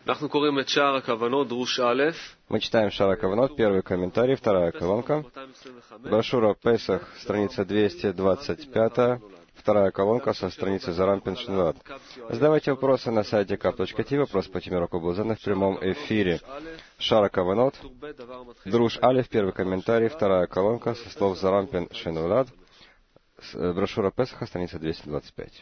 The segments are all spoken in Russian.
Мы читаем Шар ха-Каванот, первый комментарий, вторая колонка. Брошюра Песах, страница 225, вторая колонка со страницы Зарампин Шинват. Задавайте вопросы на сайте kap.ti, вопрос по теме урока был задан в прямом эфире. Шар ха-Каванот, Друж Алиф, первый комментарий, вторая колонка со слов Зарампин Шинват. Брошюра Песаха, страница 225.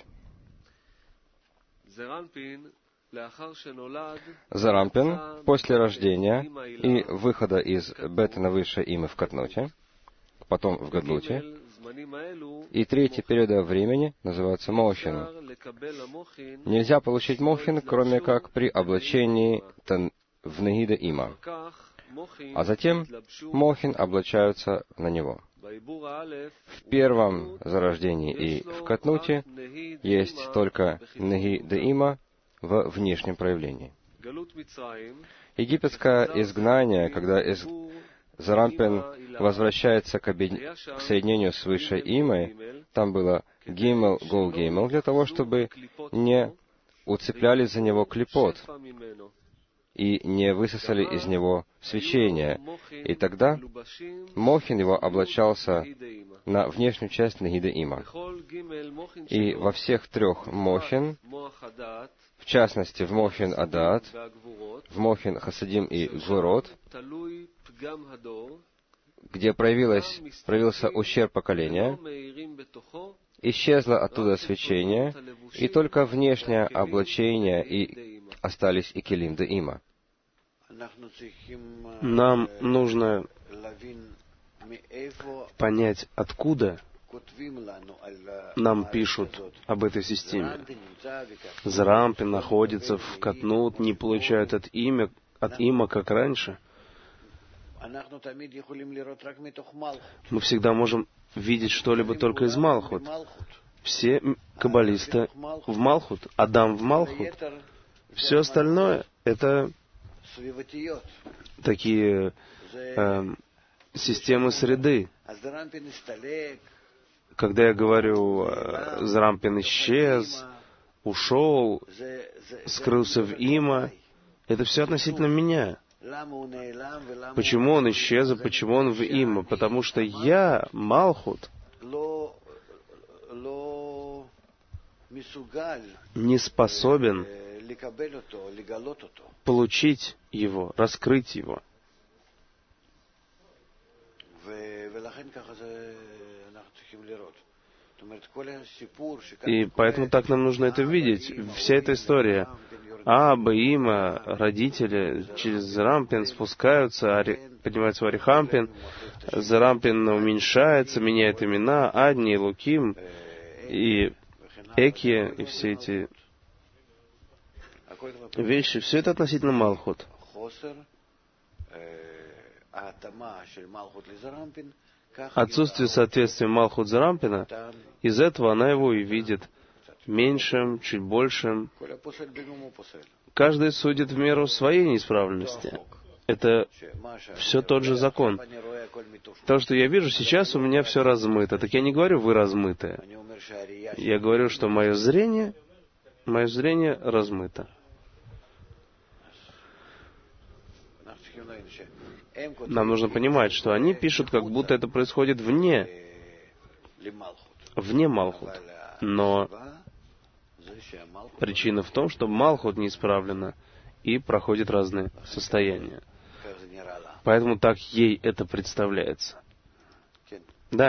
Зарампин после рождения и выхода из Бета на высшее имя в Катноте, потом в Гадлуте, и третий период времени называется Мохин. Нельзя получить Мохин, кроме как при облачении в Негида Има. А затем Мохин облачаются на него. В первом зарождении и в Катнуте есть только Негида Има в внешнем проявлении. Египетское изгнание, когда Зарампин возвращается к соединению с высшей имой, там было Гимел, Гол Гимел, для того, чтобы не уцеплялись за него клипот и не высосали из него свечение. И тогда Мохин его облачался на внешнюю часть Негида Има. И во всех трех Мохин, в частности, в Мохин Адат, в Мохин Хасадим и Гвурот, где проявился ущерб поколения, исчезло оттуда свечение, и только внешнее облачение и остались и Келим де Има. Нам нужно понять, откуда нам пишут об этой системе. Зарампин находится в Катнут, не получают от Има, как раньше. Мы всегда можем видеть что-либо только из Малхут. Все каббалисты в Малхут, Адам в Малхут. Все остальное — это такие системы среды. Когда я говорю, Зарампин исчез, ушел, скрылся в Има, это все относительно меня. Почему он исчез, и почему он в Има? Потому что я, Малхут, не способен получить его, раскрыть его. И поэтому так нам нужно это видеть. Вся эта история. Аба, Има, родители через Зарампин спускаются, поднимаются в Арихампин, Зарампин уменьшается, меняет имена, Адни, Луким, и Экия, и все эти вещи. Все это относительно Малхут. Отсутствие соответствия Малхут Зарампина, из этого она его и видит меньшим, чуть большим. Каждый судит в меру своей неисправленности. Это все тот же закон. То, что я вижу сейчас, у меня все размыто. Так я не говорю, вы размытые. Я говорю, что мое зрение размыто. Нам нужно понимать, что они пишут, как будто это происходит вне Малхут. Но причина в том, что Малхут не исправлена и проходит разные состояния. Поэтому так ей это представляется. Да.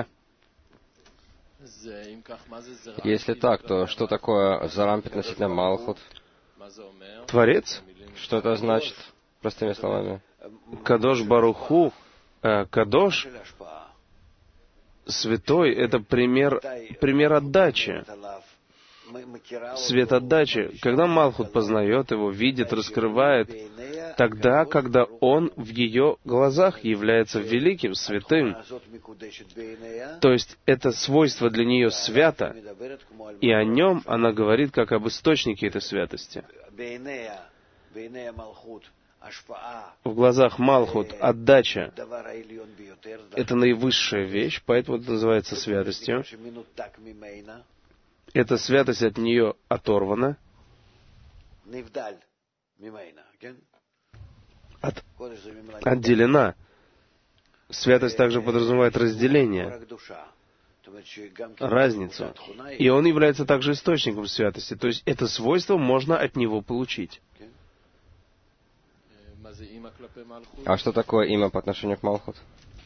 Если так, то что такое Зарампин относительно Малхут? Творец? Что это значит, простыми словами? Кадош Баруху, Кадош, святой, это пример отдачи. Свет отдачи. Когда Малхут познает его, видит, раскрывает, тогда, когда он в ее глазах является великим, святым. То есть это свойство для нее свято, и о нем она говорит как об источнике этой святости. В глазах Малхут отдача — это наивысшая вещь, поэтому это называется святостью. Эта святость от нее оторвана. отделена. Святость также подразумевает разделение, разницу. И он является также источником святости. То есть это свойство можно от него получить. А что такое има по отношению к Малхут?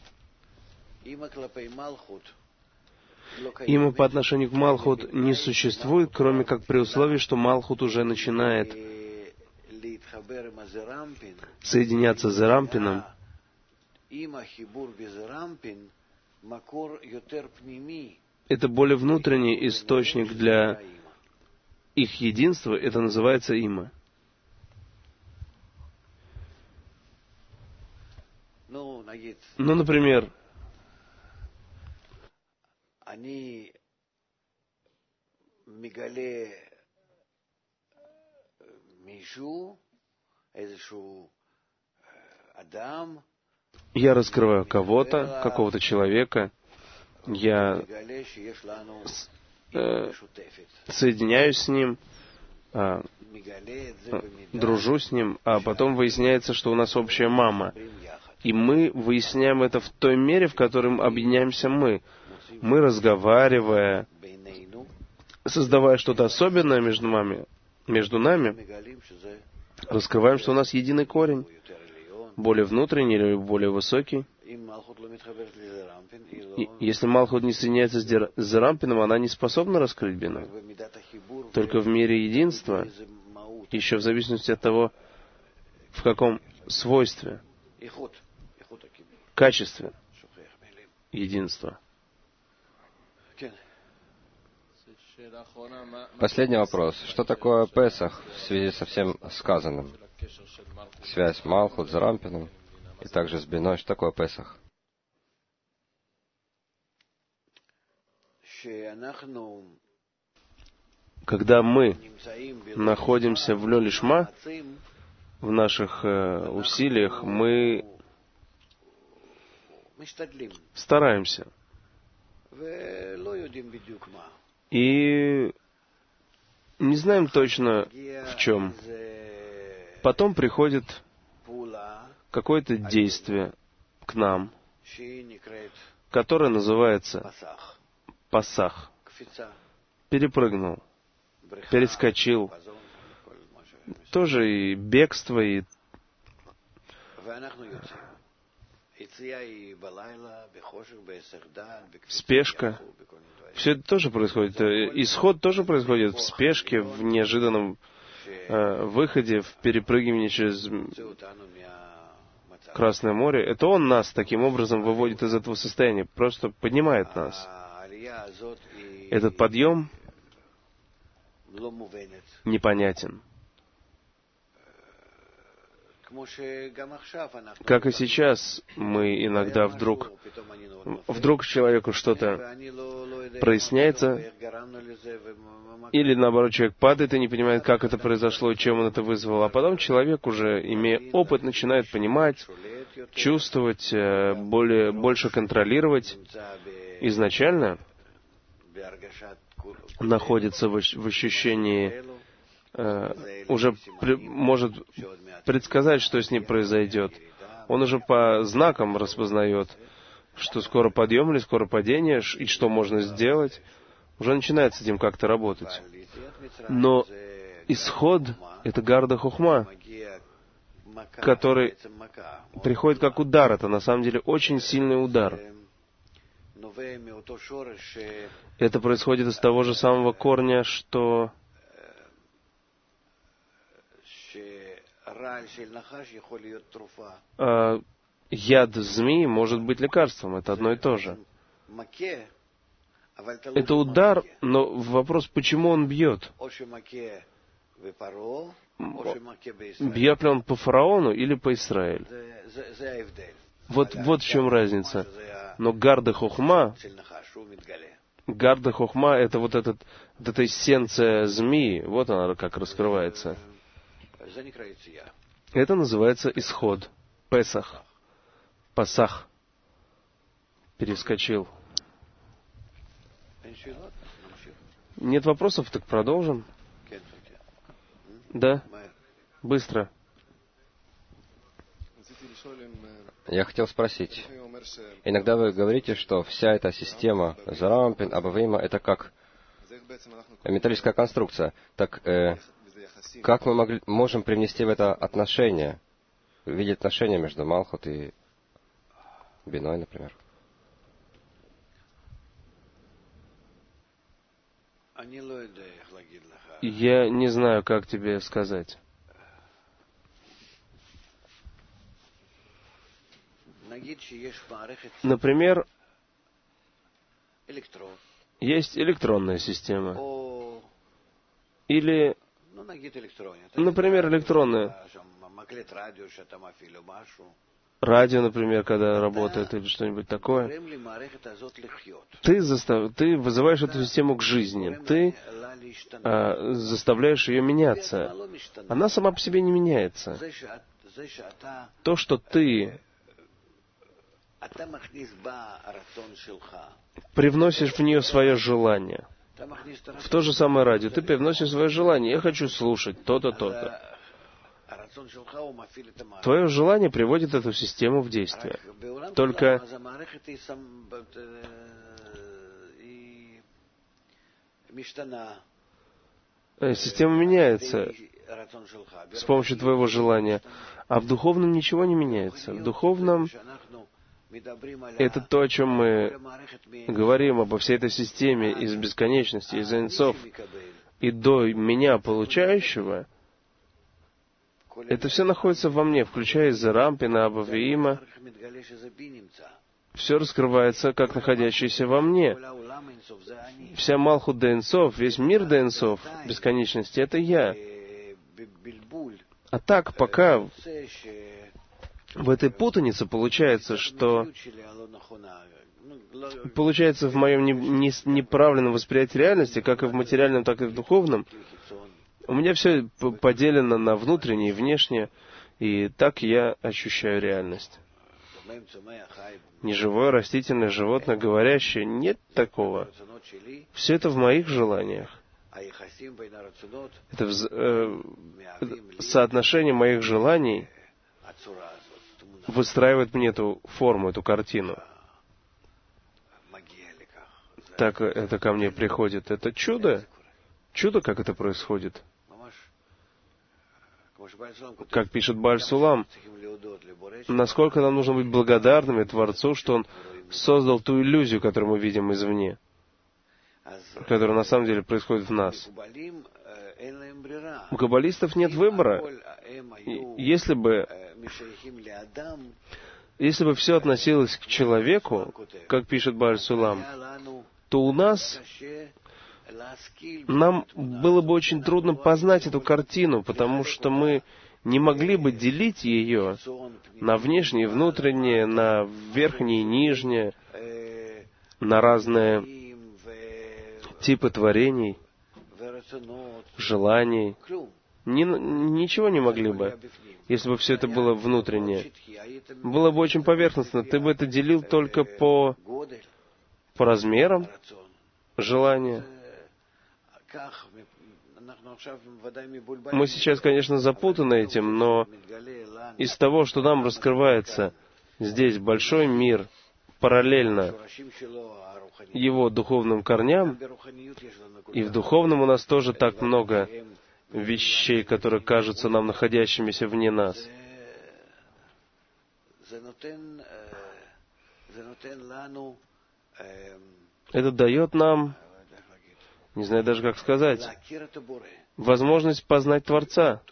Има по отношению к Малхут не существует, кроме как при условии, что Малхут уже начинает соединяться с Зерампином. Это более внутренний источник для их единства, это называется има. Ну, например, я раскрываю кого-то, какого-то человека, я соединяюсь с ним, дружу с ним, а потом выясняется, что у нас общая мама. И мы выясняем это в той мере, в которой объединяемся мы. Мы, разговаривая, создавая что-то особенное между нами, раскрываем, что у нас единый корень, более внутренний или более высокий. И если Малхут не соединяется с Зерампином, она не способна раскрыть Бину. Только в мире единства, еще в зависимости от того, в каком свойстве, качестве единства. Последний вопрос. Что такое Песах в связи со всем сказанным? Связь Малхут с Зерампином и также с Биной. Что такое Песах? Когда мы находимся в Лёлишма, в наших усилиях, мы стараемся. И не знаем точно в чем. Потом приходит какое-то действие к нам, которое называется Пасах. Перепрыгнул, перескочил. Тоже и бегство, и спешка. Все это тоже происходит. Исход тоже происходит в спешке, в неожиданном выходе, в перепрыгивании через Красное море. Это Он нас таким образом выводит из этого состояния, просто поднимает нас. Этот подъем непонятен. Как и сейчас, мы иногда вдруг человеку что-то проясняется, или наоборот, человек падает и не понимает, как это произошло и чем он это вызвал, а потом человек, уже имея опыт, начинает понимать, чувствовать, больше контролировать. Изначально находится в ощущении, уже может предсказать, что с ним произойдет. Он уже по знакам распознает, что скоро подъем или скоро падение, и что можно сделать. Уже начинает с этим как-то работать. Но исход — это гарда хухма, который приходит как удар. Это на самом деле очень сильный удар. Это происходит из того же самого корня, что яд змеи может быть лекарством. Это одно и то же. Это удар, но вопрос, почему он бьет? Бьет ли он по фараону или по Израилю? Вот в чем разница. Но гарда хохма, это вот эта эссенция змеи, вот она как раскрывается. Это называется исход, Песах, Пасах. Перескочил. Нет вопросов, так продолжим. Да? Быстро. Я хотел спросить. Иногда вы говорите, что вся эта система Зарампин, Абавима, это как металлическая конструкция. Так как мы можем привнести в это отношение, видеть отношения между Малхут и Биной, например? Я не знаю, как тебе сказать. Например, есть электронная система. Или, например, электронная. Радио, например, когда работает, или что-нибудь такое. Ты вызываешь эту систему к жизни. Ты заставляешь ее меняться. Она сама по себе не меняется. То, что ты привносишь в нее свое желание. В то же самое радио ты привносишь свое желание. Я хочу слушать то-то, то-то. Твое желание приводит эту систему в действие. Только система меняется с помощью твоего желания, а в духовном ничего не меняется. В духовном это то, о чем мы говорим, обо всей этой системе из бесконечности, из Эйн-Соф, и до меня, получающего. Это все находится во мне, включая Зарампина, Абавиима. Все раскрывается, как находящееся во мне. Вся Малхут Д'Эйн-Соф, весь мир Д'Эйн-Соф, бесконечности, это я. А так, пока в этой путанице получается, что в моем неправильном восприятии реальности, как и в материальном, так и в духовном, у меня все поделено на внутреннее и внешнее, и так я ощущаю реальность. Неживое, растительное, животное, говорящее, нет такого. Все это в моих желаниях. Это соотношение моих желаний выстраивает мне эту форму, эту картину. Так это ко мне приходит. Это чудо. Чудо, как это происходит. Как пишет Бааль Сулам, насколько нам нужно быть благодарными Творцу, что Он создал ту иллюзию, которую мы видим извне, которая на самом деле происходит в нас. У каббалистов нет выбора. Если бы все относилось к человеку, как пишет Бааль Сулам, то у нас нам было бы очень трудно познать эту картину, потому что мы не могли бы делить ее на внешнее и внутреннее, на верхнее и нижнее, на разные типы творений, желаний. Ничего не могли бы, если бы все это было внутреннее. Было бы очень поверхностно. Ты бы это делил только по размерам желания. Мы сейчас, конечно, запутаны этим, но из того, что нам раскрывается здесь большой мир, параллельно его духовным корням, и в духовном у нас тоже так много вещей, которые кажутся нам находящимися вне нас. Это дает нам, не знаю даже как сказать, возможность познать Творца.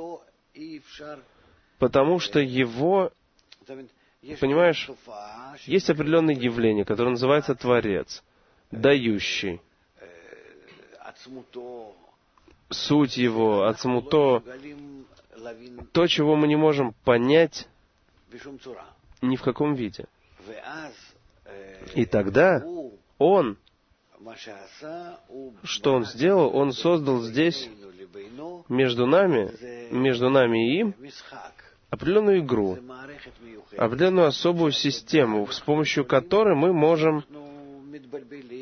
Потому что Его, понимаешь, есть определенное явление, которое называется Творец, дающий. Суть Его, ацмуто, то, чего мы не можем понять ни в каком виде. И тогда Он, что Он сделал? Он создал здесь между нами и им определенную игру, определенную особую систему, с помощью которой мы можем,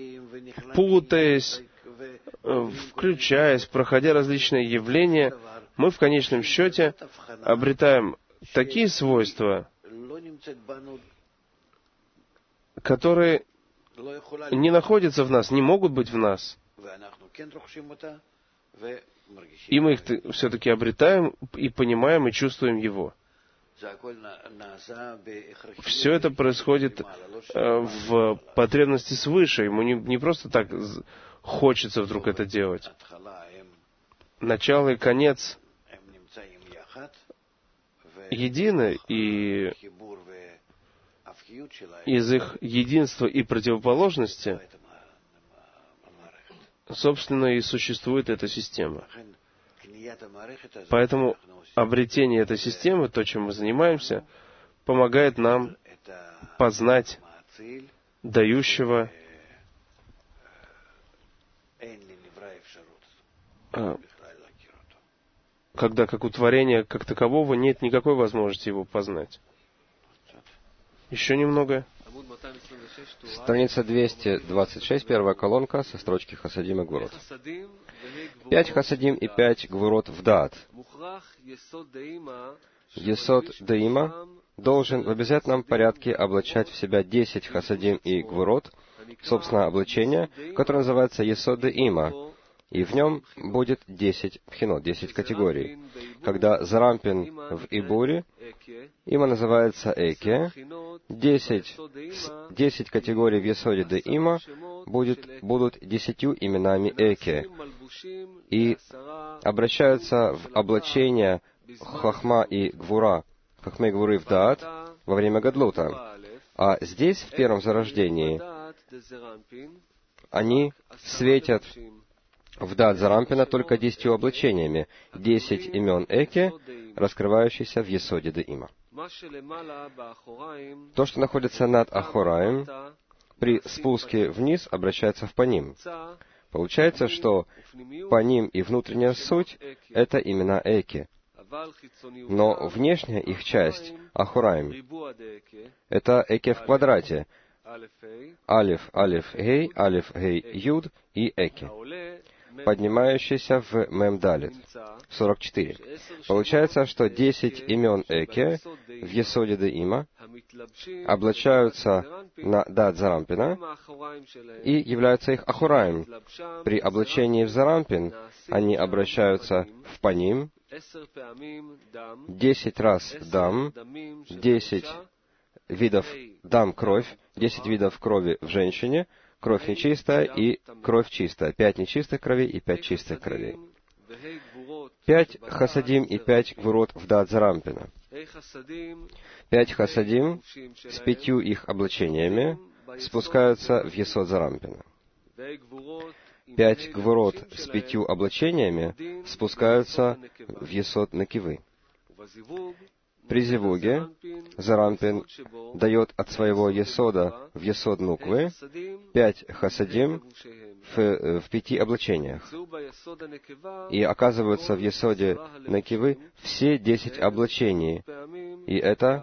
путаясь, включаясь, проходя различные явления, мы в конечном счете обретаем такие свойства, которые не находятся в нас, не могут быть в нас. И мы их все-таки обретаем и понимаем, и чувствуем его. Все это происходит в потребности свыше. Ему не просто так хочется вдруг это делать. Начало и конец едины, и из их единства и противоположности, собственно, и существует эта система. Поэтому обретение этой системы, то, чем мы занимаемся, помогает нам познать дающего, когда как у творения как такового нет никакой возможности его познать. Еще немного. Страница 226, первая колонка, со строчки Хасадим и Гвурот. 5 Хасадим и 5 Гвурот в Даат. Есод Деима должен в обязательном порядке облачать в себя 10 Хасадим и Гвурот, собственно, облачение, которое называется Есод Деима, и в нем будет 10 пхинот, 10 категорий. Когда Зарампин в Ибуре, има называется Эке, 10 категорий в Есоде де Има будут 10 именами Эке, и обращаются в облачение Хахма и Гвура, Хахме и Гвуры в Даат во время Гадлута. А здесь, в первом зарождении, они светят в Даат Зарампина только 10 облачениями, 10 имен Эке, раскрывающиеся в Есоде де Има. То, что находится над Ахораем, при спуске вниз обращается в Паним. Получается, что Паним и внутренняя суть — это имена Эке. Но внешняя их часть, Ахораим, это Эке в квадрате. Алиф, Алиф, Гей, Алиф, Гей, Юд и Эке, поднимающийся в Мем-Далит, 44. Получается, что 10 имен Эке в Есоде де Има облачаются на Даат Зарампина и являются их Ахураем. При облачении в Зарампин они обращаются в Паним, 10 раз Дам, 10 видов Дам кровь, 10 видов крови в женщине, кровь нечистая и кровь чистая. 5 нечистых кровей и 5 чистых кровей. 5 Хасадим и 5 Гвурот в Даат Зарампина. 5 Хасадим с 5 их облачениями спускаются в Есод Зарампина. 5 Гвурот с 5 облачениями спускаются в Есод Некивы. При Зивуге Зарампин дает от своего Есода в Есод Нуквы 5 Хасадим в 5 облачениях. И оказываются в Есоде Некивы все 10 облачений. И это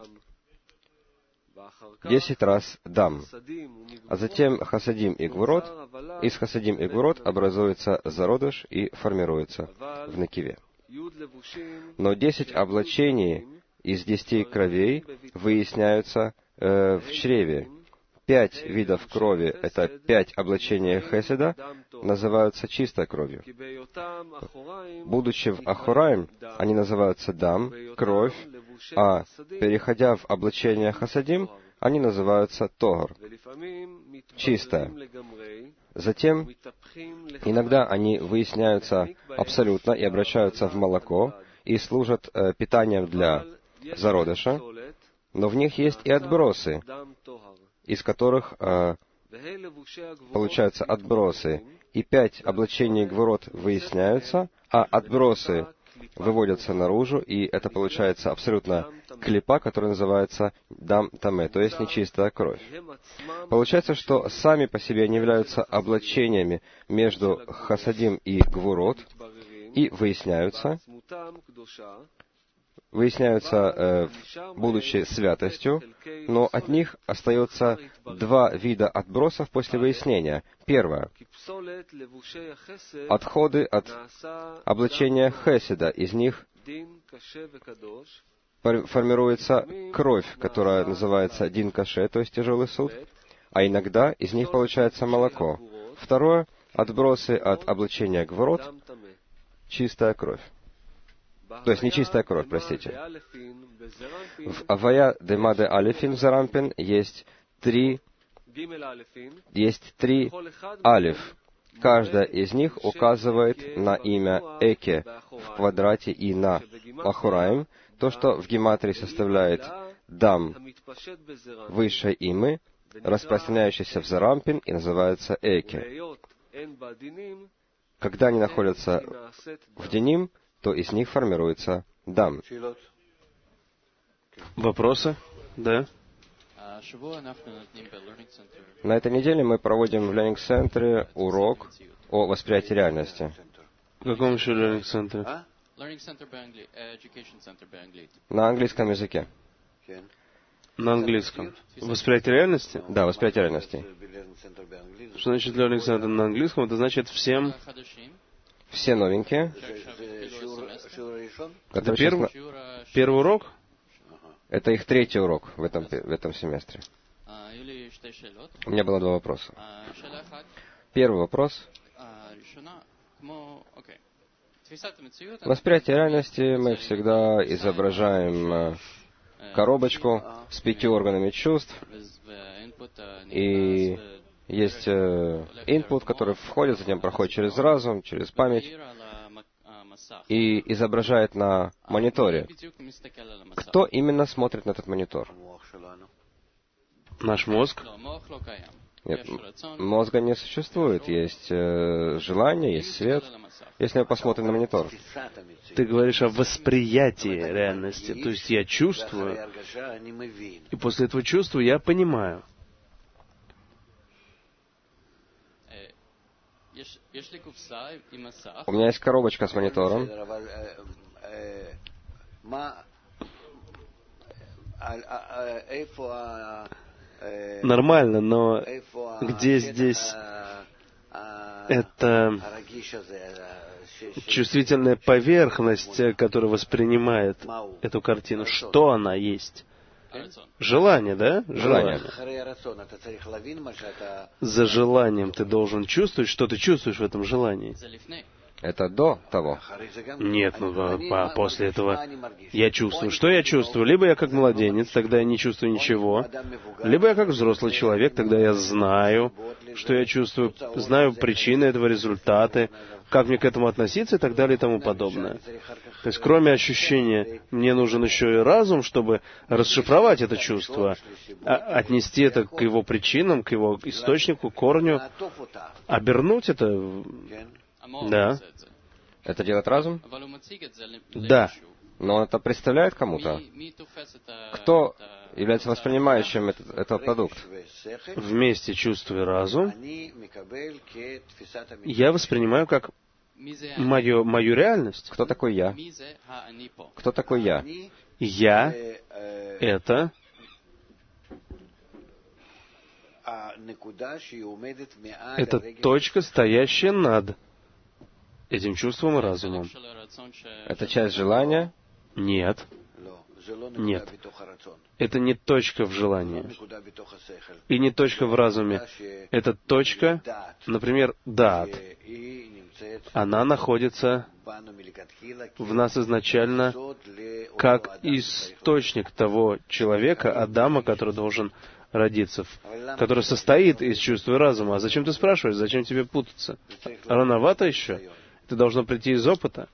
10 раз Дам. А затем Хасадим и Гвурот. Из Хасадим и Гвурот образуется зародыш и формируется в Некиве. Но 10 облачений из 10 кровей выясняются в чреве. 5 видов крови, это 5 облачений Хеседа, называются чистой кровью. Будучи в Ахураим, они называются Дам, кровь, а переходя в облачение Хасадим, они называются Тогар, чистая. Затем, иногда они выясняются абсолютно и обращаются в молоко и служат питанием для зародыша, но в них есть и отбросы, из которых получаются отбросы. И 5 облачений Гвурот выясняются, а отбросы выводятся наружу, и это получается абсолютно клипа, которая называется Дам Таме, то есть нечистая кровь. Получается, что сами по себе они являются облачениями между Хасадим и Гвурот, и выясняются выясняются, будучи святостью, но от них остается два вида отбросов после выяснения. Первое. Отходы от облачения хеседа. Из них формируется кровь, которая называется дин каше, то есть тяжелый суд, а иногда из них получается молоко. Второе. Отбросы от облачения гвурот, чистая кровь. То есть нечистая кровь, простите. В Авая Демаде Алифин Зарампин есть три алиф. Каждая из них указывает на имя Эке в квадрате и на Ахураим, то, что в гематрии составляет Дам высшей имы, распространяющийся в Зарампин и называется Эке. Когда они находятся в Диним, то из них формируется Дам. Вопросы? Да. На этой неделе мы проводим в Learning Center урок о восприятии реальности. В каком еще Learning Center? На английском языке. На английском. Восприятие реальности? Да, восприятие реальности. Что значит Learning Center на английском? Это значит всем... Все новенькие. Это первый урок? Это их третий урок в этом семестре. У меня было два вопроса. Первый вопрос. В восприятии реальности мы всегда изображаем коробочку с 5 органами чувств, и есть input, который входит, затем проходит через разум, через память, и изображает на мониторе. Кто именно смотрит на этот монитор? Наш мозг. Нет, мозга не существует. Есть желание, есть свет. Если мы посмотрим на монитор. Ты говоришь о восприятии реальности. То есть я чувствую, и после этого чувства я понимаю. У меня есть коробочка с монитором. Нормально, но где здесь эта чувствительная поверхность, которая воспринимает эту картину? Что она есть? Желание, да? Желание. За желанием ты должен чувствовать, что ты чувствуешь в этом желании. Это до того. Нет, после этого я чувствую. Что я чувствую? Либо я как младенец, тогда я не чувствую ничего. Либо я как взрослый человек, тогда я знаю, что я чувствую, знаю причины этого, результаты, как мне к этому относиться и так далее и тому подобное. То есть, кроме ощущения, мне нужен еще и разум, чтобы расшифровать это чувство, отнести это к его причинам, к его источнику, корню, обернуть это... Да. Это делает разум? Да. Но он это представляет кому-то? Кто является воспринимающим этот продукт? Вместе чувство и разум я воспринимаю как мою реальность. Кто такой я? Кто такой я? Я — это точка, стоящая над этим чувством и разумом. Это часть желания? Нет. Нет. Это не точка в желании. И не точка в разуме. Это точка, например, дат. Она находится в нас изначально как источник того человека, Адама, который должен родиться, который состоит из чувства и разума. А зачем ты спрашиваешь? Зачем тебе путаться? Рановато еще? Это должно прийти из опыта.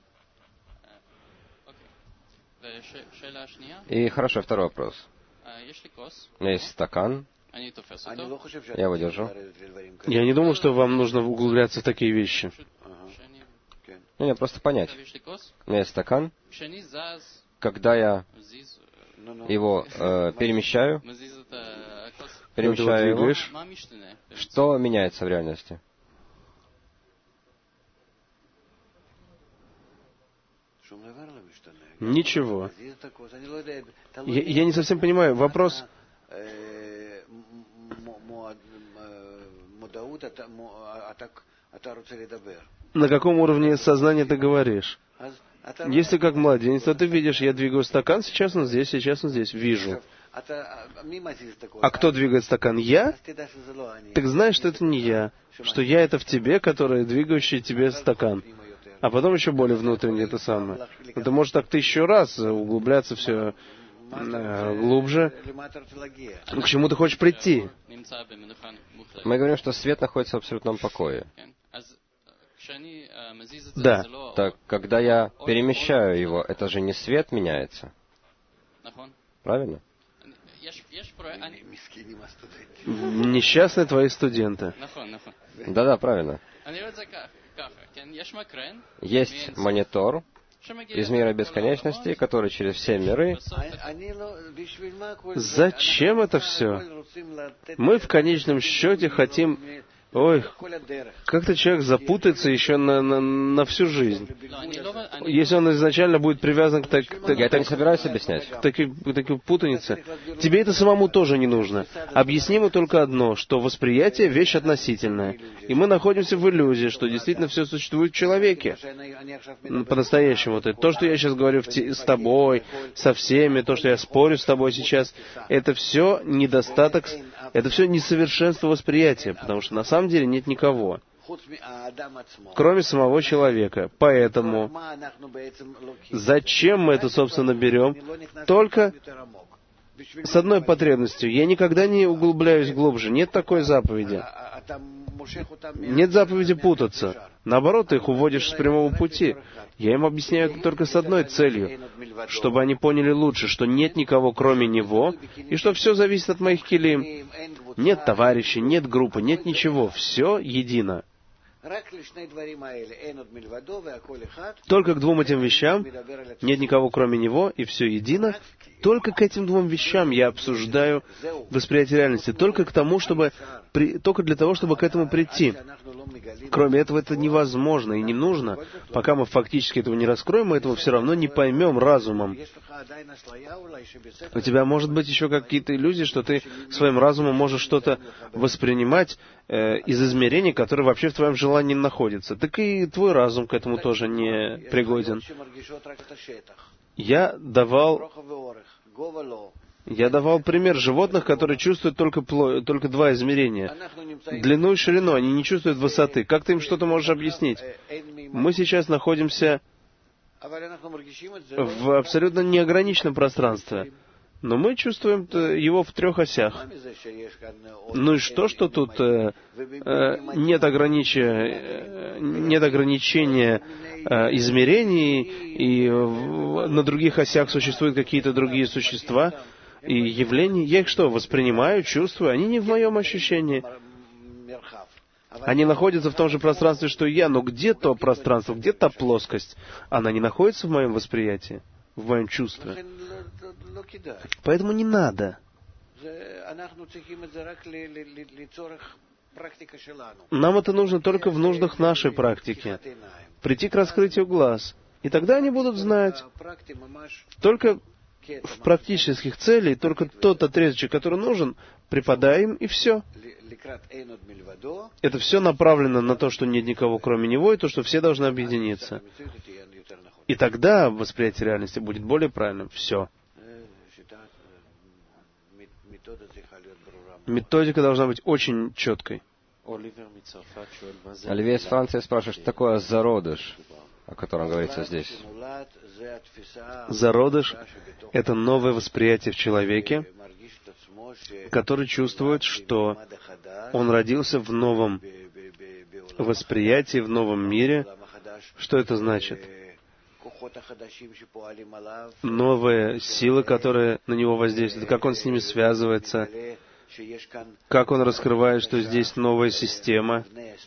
И хорошо, второй вопрос. У меня есть стакан. Я выдержу. Я не думаю, что вам нужно углубляться в такие вещи. Нет, просто понять. У меня есть стакан. Когда я его перемещаю его, что меняется в реальности? Ничего. Я не совсем понимаю. Вопрос... На каком уровне сознания ты говоришь? Если как младенец, то ты видишь, я двигаю стакан, сейчас он здесь, сейчас он здесь. Вижу. А кто двигает стакан? Я? Так знаешь, что это не я. Что я это в тебе, который двигающий тебе стакан. А потом еще более внутренне это самое. Это может так 1000 раз углубляться все глубже. К чему ты хочешь прийти? Мы говорим, что свет находится в абсолютном покое. Да. Так, когда я перемещаю его, это же не свет меняется. Правильно? Несчастные твои студенты. Да, правильно. Есть монитор из мира бесконечности, который через все миры. Зачем это все? Мы в конечном счете хотим... Ой, как-то человек запутается еще на всю жизнь. Если он изначально будет привязан к Я это не собираюсь объяснять. такой путанице. Тебе это самому тоже не нужно. Объясни ему только одно, что восприятие — вещь относительная. И мы находимся в иллюзии, что действительно все существует в человеке. По-настоящему. То, что я сейчас говорю с тобой, со всеми, то, что я спорю с тобой сейчас, это все недостаток, это все несовершенство восприятия, потому что на самом деле нет никого, кроме самого человека. Поэтому зачем мы это, собственно, берем? Только с одной потребностью. Я никогда не углубляюсь глубже. Нет такой заповеди. Нет заповеди путаться. Наоборот, ты их уводишь с прямого пути. Я им объясняю это только с одной целью, чтобы они поняли лучше, что нет никого, кроме него, и что все зависит от моих килим. Нет товарищей, нет группы, нет ничего. Все едино. Только к двум этим вещам нет никого, кроме него, и все едино. Только к этим двум вещам я обсуждаю восприятие реальности. Только для того, чтобы к этому прийти. Кроме этого, это невозможно и не нужно. Пока мы фактически этого не раскроем, мы этого все равно не поймем разумом. У тебя может быть еще какие-то иллюзии, что ты своим разумом можешь что-то воспринимать из измерений, которые вообще в твоем желании находятся. Так и твой разум к этому тоже не пригоден. Я давал пример животных, которые чувствуют только 2 измерения. Длину и ширину, они не чувствуют высоты. Как ты им что-то можешь объяснить? Мы сейчас находимся в абсолютно неограниченном пространстве. Но мы чувствуем его в 3 осях. Ну и что тут нет ограничения измерений, и на других осях существуют какие-то другие существа и явления. Я их что, воспринимаю, чувствую? Они не в моем ощущении. Они находятся в том же пространстве, что и я, но где то пространство, где та плоскость? Она не находится в моем восприятии, в моем чувстве. Поэтому не надо. Нам это нужно только в нуждах нашей практики. Прийти к раскрытию глаз. И тогда они будут знать. Только в практических целях, только тот отрезочек, который нужен, преподаем, и все. Это все направлено на то, что нет никого, кроме него, и то, что все должны объединиться. И тогда восприятие реальности будет более правильным. Все. Методика должна быть очень четкой. Оливье из Франции спрашивает, что такое зародыш, о котором говорится здесь. Зародыш — это новое восприятие в человеке, который чувствует, что он родился в новом восприятии, в новом мире. Что это значит? Новые силы, которые на него воздействуют, как он с ними связывается, как он раскрывает, что здесь новая система,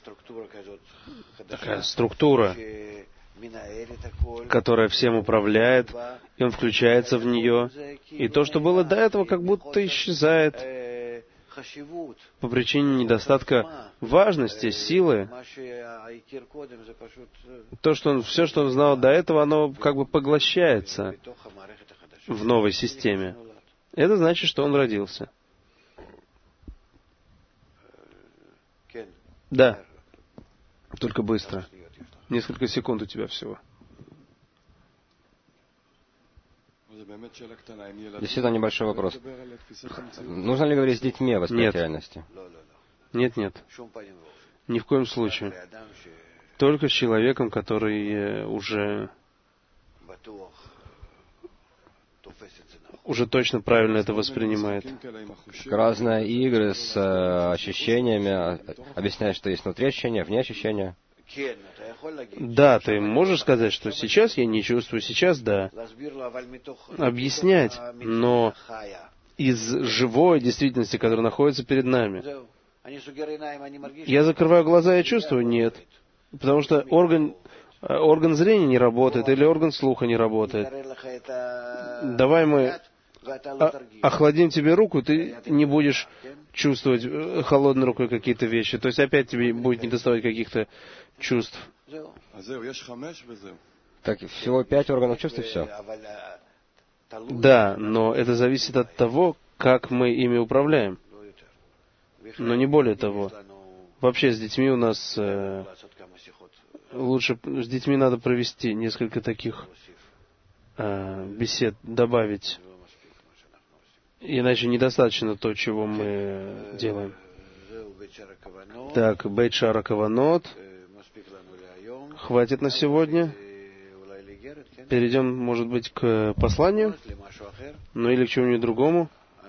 такая структура, которая всем управляет, и он включается в нее. И то, что было до этого, как будто исчезает. по причине недостатка важности, силы. Все, что он знал до этого, оно как бы поглощается в новой системе. Это значит, что он родился. Да. Только быстро. Несколько секунд у тебя всего. Действительно небольшой вопрос. Нужно ли говорить с детьми о восприятии реальности? Нет. Ни в коем случае. Только с человеком, который уже точно правильно это воспринимает. Разные игры с ощущениями, объясняют, что есть внутри ощущения, вне ощущения. Да, ты можешь сказать, что сейчас я не чувствую, сейчас да. Объяснять, но из живой действительности, которая находится перед нами. Я закрываю глаза и чувствую? Нет. Потому что орган зрения не работает или орган слуха не работает. Давай мы охладим тебе руку, ты не будешь чувствовать холодной рукой какие-то вещи. То есть опять тебе будет недоставать каких-то чувств. Так, всего 5 органов чувств и все. Да, но это зависит от того, как мы ими управляем. Но не более того. Вообще с детьми у нас лучше с детьми надо провести несколько таких бесед, добавить. Иначе недостаточно то, чего мы делаем. Так, Бейт Шаара Каванот. Хватит на сегодня. Перейдем, может быть, к посланию, ну или к чему-нибудь другому.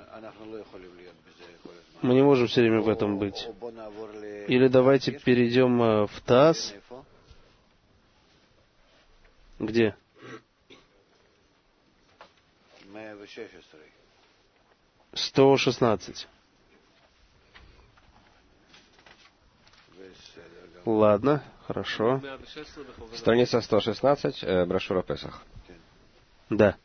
Мы не можем все время в этом быть. Или давайте перейдем в Таас. Где? 116. Ладно, хорошо. Страница 116, брошюра Песах. Да.